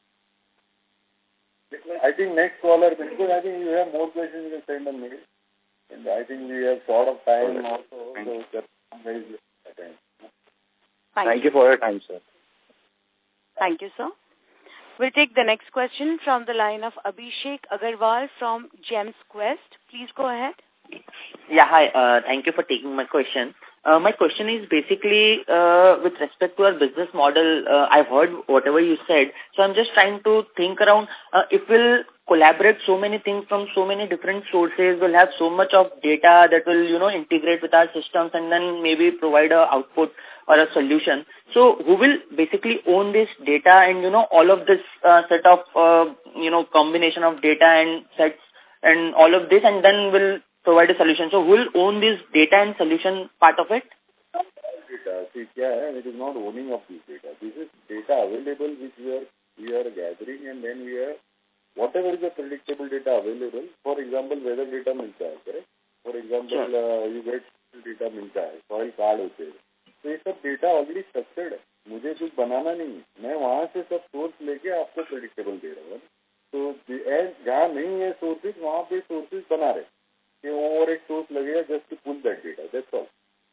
I think next caller, because I think you have more questions, you can send a mail. And I think we have sort of time also, so that's very good time. Thank, Thank you. you for your time, sir. Thank you, sir. We'll take the next question from the line of Abhishek Agarwal from Gems Quest. Please go ahead. Yeah, hi. Uh, thank you for taking my question. Uh, my question is basically uh, with respect to our business model. Uh, I've heard whatever you said, so I'm just trying to think around uh, if we'll collaborate so many things from so many different sources, we'll have so much of data that will, you know, integrate with our systems and then maybe provide a output or a solution. So who will basically own this data and, you know, all of this uh, set of, uh, you know, combination of data and sets and all of this, and then will provide a solution. So who will own this data and solution part of it? Data. See, yeah, it is not owning of this data. This is data available which we are, we are gathering, and then we are, whatever is the predictable data available, for example, weather data milta hai, correct? For example, sure. uh, you get data milta hai, soil card hote hai. So ये सब data already structured है. मुझे कुछ बनाना नहीं है. मैं वहाँ से सब source लेके आपको predictable दे रहा हूँ. तो जहाँ नहीं है sources, वहाँ पे sources बना रहे. कि और एक source लगेगा just to pull that data. That's all.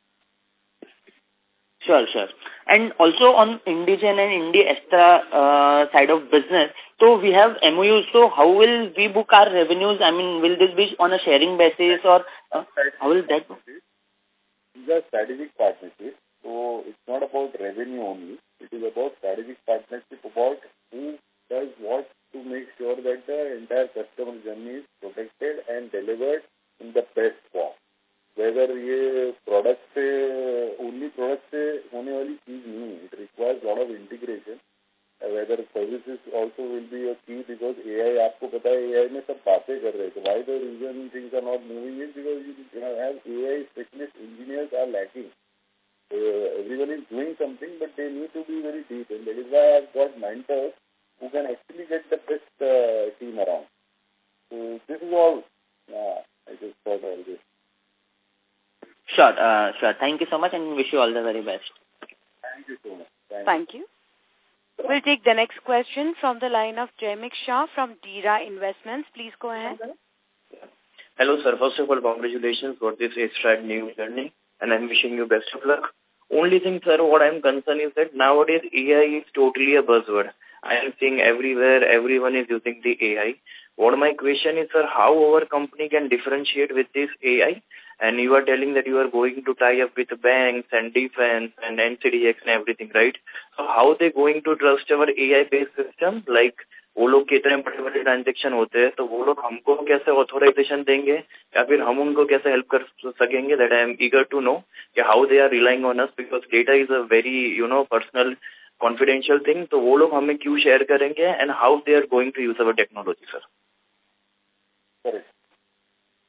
Sure, sure. And also on Indigen and Indie Extra uh, side of business, so we have M O Us. So how will we book our revenues? I mean, will this be on a sharing basis or uh, how will that go? These are strategic partnerships. So it's not about revenue only. It is about strategic partnership, about who does what to make sure that the entire customer journey is protected and delivered in the best form. Whether ये product से only product से होने वाली चीज नहीं है. It requires a lot of integration. Uh, whether services also will be a key, because A I, आपको पता है A I में सब बातें कर रहे थे. Why the reason things are not moving is because you have A I specialist engineers are lacking. Uh, everyone is doing something, but they need to be very deep, and that is why I've got mentors who can actually get the best uh, team around. So this is all. Uh, I just thought all this. Sure, uh, sure. Thank you so much and wish you all the very best. Thank you so much. Thank, Thank you. We'll take the next question from the line of Jaimik Shah from Dira Investments. Please go ahead. Hello, sir. First of all, congratulations for this extra new journey, and I'm wishing you best of luck. Only thing, sir, what I'm concerned is that nowadays A I is totally a buzzword. I am seeing everywhere, everyone is using the A I. What my question is, sir, how our company can differentiate with this A I? And you are telling that you are going to tie up with banks and defense and N C D X and everything, right? So how are they going to trust our A I-based system? Like, वो लोग कितने बड़े बड़े transaction होते हैं, तो वो लोग हमको कैसे ऑथोराइजेशन देंगे या फिर हम उनको कैसे हेल्प कर सकेंगे? That I am eager to know how they are relying on us, because data is a very, you know, personal, confidential thing. तो वो लोग हमें क्यों शेयर करेंगे and how they are going to use our technology, sir? Correct.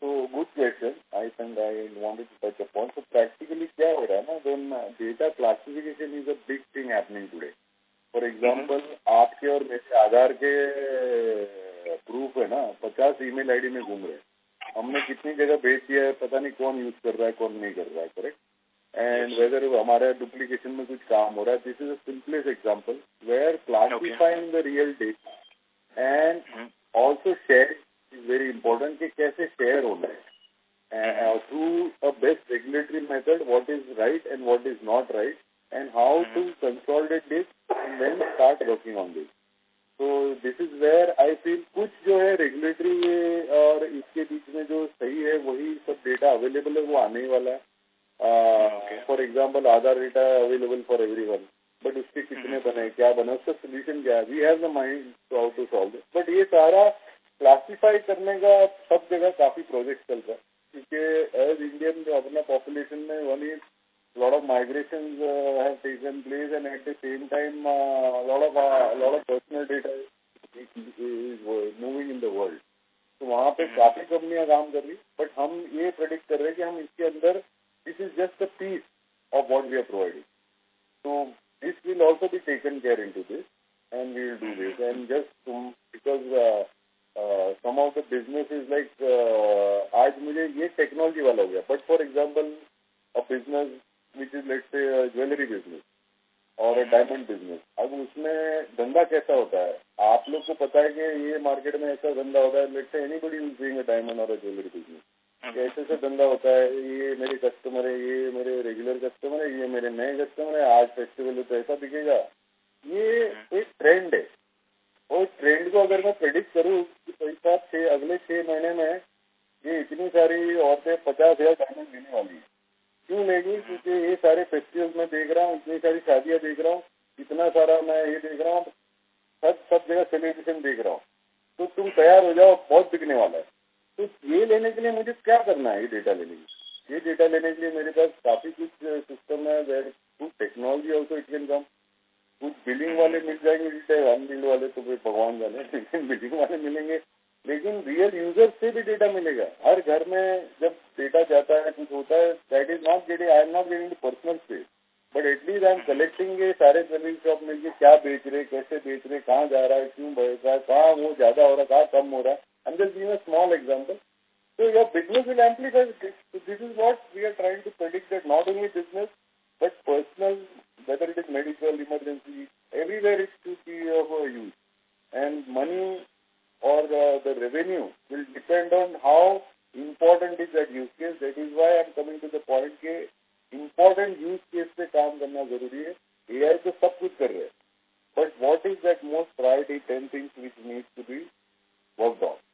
So good question. I think I wanted to touch upon. So practically क्या हो रहा है ना, then data classification is a big thing happening today. For example, mm-hmm. आपके और मेरे आधार के proof है ना, पचास ईमेल आईडी में घूम रहे हैं. हमने कितनी जगह भेज दिया है, पता नहीं कौन यूज कर रहा है, कौन नहीं कर रहा है, करेक्ट? एंड वेदर हमारे डुप्लीकेशन में कुछ काम हो रहा है. This is a simplest example where classifying the real data and also share is very important कि कैसे शेयर होना है through a best regulatory method, what is right and what is not right, and how to consolidate this and then start working on this. तो this is where I feel कुछ जो है regulatory और इसके बीच में जो सही है वही सब डेटा अवेलेबल है, वो आने ही वाला है. For example Aadhaar data available for every one, but उसके कितने बने, क्या बना, उसका सोल्यूशन क्या है, we have the mind to how to solve it. But ये सारा क्लासिफाई करने का सब जगह काफी प्रोजेक्ट चल रहा है, क्योंकि एज इंडियन जो अपना पॉपुलेशन में one is lot of migrations uh, have taken place, and at the same time uh, a lot of uh, a lot of personal data is, is moving in the world. तो वहाँ पे काफी कंपनियां काम कर रही, but हम ये प्रेडिक्ट कर रहे हैं कि हम इसके अंदर this is just a piece of what we are providing. तो this will also be taken care into this and we will do this. And just because some of the business is like आज मुझे ये technology वाला हो गया, but for example a business which is let's say a jewelry business or a diamond business. अब उसमें धंधा कैसा होता है, आप लोग को पता है कि ये मार्केट में ऐसा धंधा होता है. let's say anybody who is doing a diamond or a jewelry business, ऐसे ऐसे धंधा होता है, ये मेरे कस्टमर है, ये मेरे रेगुलर कस्टमर है, ये मेरे नए कस्टमर है, आज फेस्टिवल है तो ऐसा बिकेगा. ये एक ट्रेंड है, और ट्रेंड को अगर मैं प्रेडिक्ट करूँ कि पैसा छः अगले छः महीने में ये इतनी सारी औरतें पचास हजार डायमंड लेने वाली है, क्यों लेगी? क्योंकि ये सारे फेस्टिवल्स में देख रहा हूँ, इतनी सारी शादियां देख रहा हूँ, इतना सारा मैं ये देख रहा हूँ, सब सब जगह सेलिब्रेशन देख रहा हूँ. तो तुम तैयार हो जाओ, बहुत बिकने वाला है. तो ये लेने के लिए मुझे क्या करना है? ये डेटा लेने के लिए ये डेटा लेने के लिए मेरे पास काफी कुछ सिस्टम है, वेर कुछ technology also it can come. कुछ बिलिंग वाले मिल जाएंगे, अनबिल्ड वाले तो फिर भगवान जाने, लेकिन बिलिंग वाले मिलेंगे. लेकिन रियल यूजर से भी डेटा मिलेगा. हर घर में जब डेटा जाता है, कुछ होता है, that is not getting, I am not getting the personal space, but at least I am collecting ये सारे सर्विस शॉप मिलकर क्या बेच रहे, कैसे बेच रहे, कहाँ जा रहा है, क्यों बढ़ रहा है, कहाँ वो ज्यादा हो रहा है, कहाँ कम हो रहा है. I am just giving a small example. So your business will amplify this. So this is what we are trying to predict, that not only business but personal, whether it is medical, emergency, everywhere it should be of use. And money or the, the revenue will depend on how important is that use case. That is why I am coming to the point that important use case पे काम करना जरूरी है. A I तो सब कुछ कर रहे हैं, but what is that most priority ten things which needs to be worked on?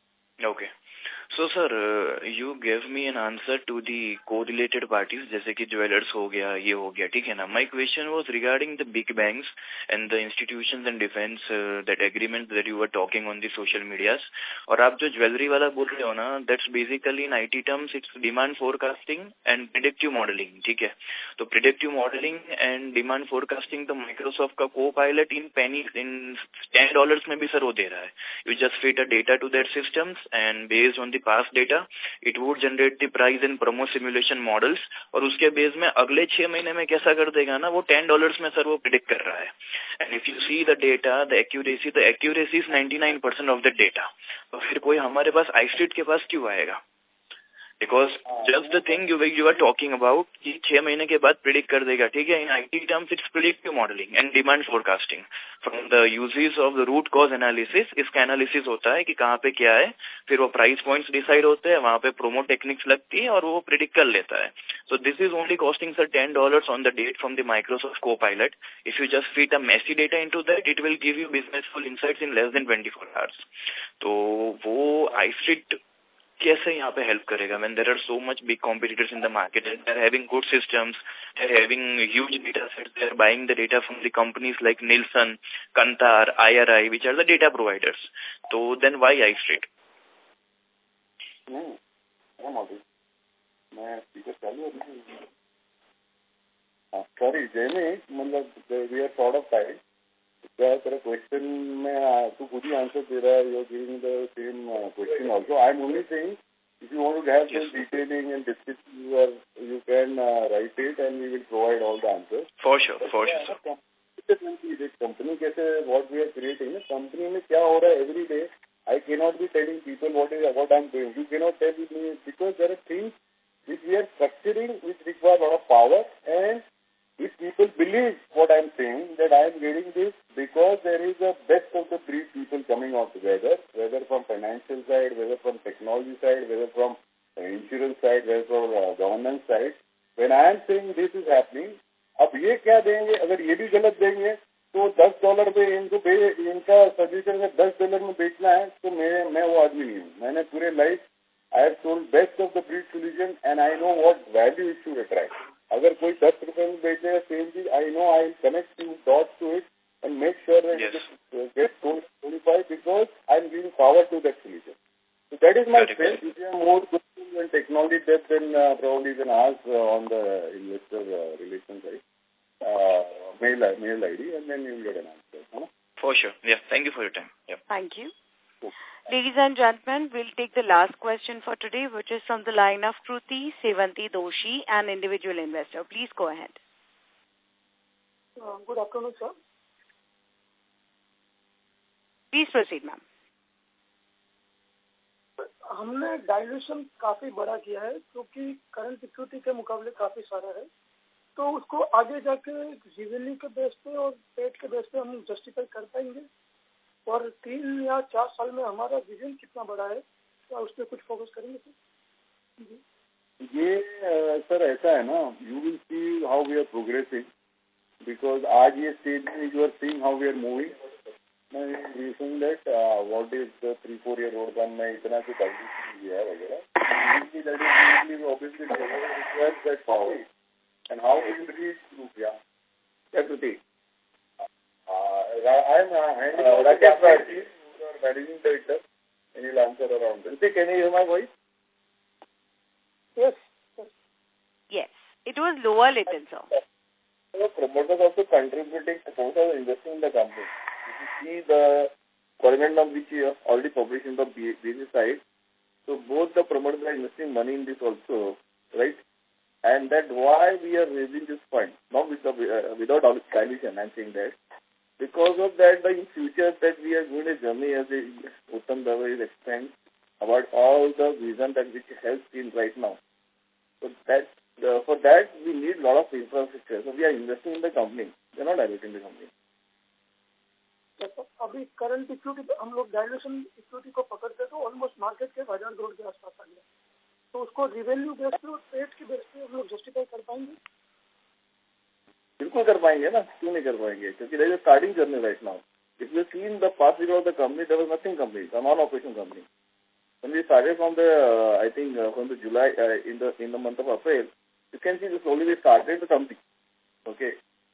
Okay. So sir, uh, you gave me an answer to the correlated parties, जैसे कि ज्वेलर्स हो गया, ये हो गया, ठीक है ना. My question was regarding the big banks and the institutions and defense uh, that agreement that you were talking on the social medias. और आप जो ज्वेलरी वाला बोल रहे हो ना, that's basically in I T terms it's demand forecasting and predictive modeling, ठीक है. तो predictive modeling and demand forecasting तो Microsoft का co-pilot in pennies, in ten dollars में भी सर वो दे रहा है. You just feed a data to their systems and based on the past data it would generate the price and promo simulation models, और उसके base में अगले छह महीने में कैसा कर देगा ना, वो ten dollars में सर वो प्रिडिक्ट कर रहा है. and if you see the data, the accuracy, the accuracy is ninety-nine percent of the data. तो फिर कोई हमारे पास iStreet के पास क्यों आएगा? Because just the thing you you are talking about कि छह महीने के बाद प्रिडिक्ट कर देगा, ठीक है. In I T terms it's predictive modeling and demand forecasting. From the uses of the root cause analysis, इसका एनालिसिस होता है कि कहाँ पे क्या है, फिर वो प्राइस पॉइंट्स डिसाइड होते हैं, वहाँ पे प्रोमो टेक्निक्स लगती है और वो प्रिडिक्ट कर लेता है. So this is only costing sir ten dollars on the date from the Microsoft Copilot. If you just feed a messy data into that, it will give you businessful insights in less than twenty-four hours. तो वो iStreet कैसे यहाँ पे help करेगा when there are so much big competitors in the market and they are having good systems, they are having huge data sets, they are buying the data from the companies like Nielsen, Kantar, I R I, which are the data providers. So then why iStreet? नहीं, I'm not. मैं speaker चालू है. Sorry, Jamie, मतलब we are sort of tired. क्या तेरा question में तू खुद ही आंसर दे रहा है, you are giving the same question also. I am only saying If you want to have Yes. some detailing and description, you, are, you can uh, write it and we will provide all the answers. For sure, for sure, sir. This company, कैसे, what we are creating, the company में क्या हो रहा है every day, I cannot be telling people what is what I'm doing. You cannot tell me because there are things which we are structuring which require a lot of power, and if people believe what I'm saying, that I am getting this because there is a best of the breed people coming out together, whether from financial side, whether from technology side, whether from uh, insurance side, whether from uh, governance side. When I am saying this is happening, अब ये क्या देंगे, अगर ये भी गलत देंगे तो दस डॉलर पे इनको इनका सजेशन में दस डॉलर में बेचना है तो मैं मैं वो आदमी नहीं हूँ. मैंने पूरे life I have sold best of the breed solution and I know what value it should attract. अगर कोई दस रुपए में बेचेगा सेम चीज, I know I connect to dots to it and make sure that it gets qualified because I am giving power to that solution. So that is my strength. If you have more questions and technology depth, then uh, probably you can ask uh, on the investor uh, relations side, uh, mail, mail I D, and then you will get an answer. Huh? For sure. Yeah. Thank you for your time. Yeah. Thank you. Ladies and gentlemen, we'll take the last question for today, which is from the line of Kruti Sevanti Doshi, an individual investor. Please go ahead. Uh, good afternoon, sir. Please proceed, ma'am. हमने dilution काफी बड़ा किया है क्योंकि current equity के मुकाबले काफी सारा है, तो उसको आगे जाके रिवेन्यू के बेस पे और पेट के बेस पे हम जस्टिफाई कर पाएंगे, और तीन या चार साल में हमारा विजन कितना बड़ा है, क्या उस पर कुछ फोकस करेंगे सर? ये सर ऐसा है ना, you will see how we are progressing, because आज ये स्टेज में you are seeing how we are moving. मैं reason that what is the three four year road plan में इतना कुछ किया है वगैरह, obviously requires that power and how we will reach to या everything. I am Rakesh Bharti, managing director, and he'll answer around this. Can you hear my voice? Yes. Yes, it was lower little, sir. The promoters also contributing, promoters are investing in the company. If you see the correspondence which you have already published in the business side, so both the promoters are investing money in this also, right? And that's why we are raising this fund, not with the, uh, without dilution. I'm saying that because of that, the in future that we are going a journey as a Uttam Dave is explained about all the vision that which has been right now. So that uh, for that we need a lot of infrastructure. So we are investing in the company. We are not diluting the company. अभी current equity पे हम लोग dilution equity को पकड़ते तो almost market के हजार करोड़ के आसपास आ गया, तो उसको रिवेन्यू बेस पे और पेट के बेस पे हम लोग जस्टिफाई कर पाएंगे? बिल्कुल कर पाएंगे ना, क्यों नहीं कर पाएंगे, क्योंकि there is starting journey right now. If you seen the past year of the company, there was nothing company, a non-operation company. When we started from the, uh, I think uh, from the July uh, in the in the month of April, you can see this only we started the company. Okay.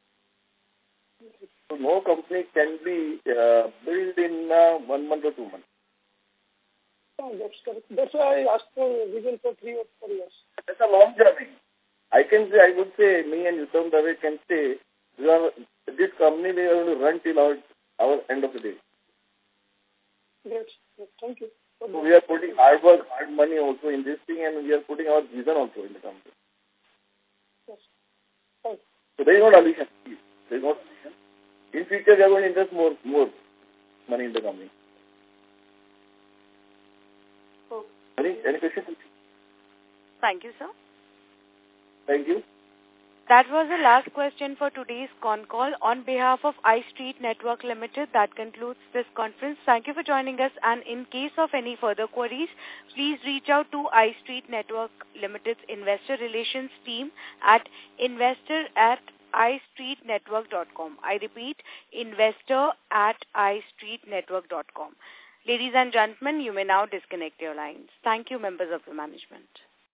So no company can be uh, built in uh, one month or two months. Oh, that's correct. That's why I asked for vision for three or four years. It's a long journey. I can say, I would say, me and Uttam Dave can say, we are, this company we are going to run till our, our end of the day. Great. Yes, thank you. So we are putting hard work, hard money also in this thing, and we are putting our vision also in the company. Yes. Thanks. So there is no dilution. There is no dilution. In future, we are going to invest more, more money in the company. Oh. Any, any questions? Thank you, sir. Thank you. That was the last question for today's con call. On behalf of iStreet Network Limited, that concludes this conference. Thank you for joining us, and in case of any further queries, please reach out to iStreet Network Limited's Investor Relations team at investor at istreetnetwork dot com. I repeat, investor at istreetnetwork dot com. Ladies and gentlemen, you may now disconnect your lines. Thank you, members of the management.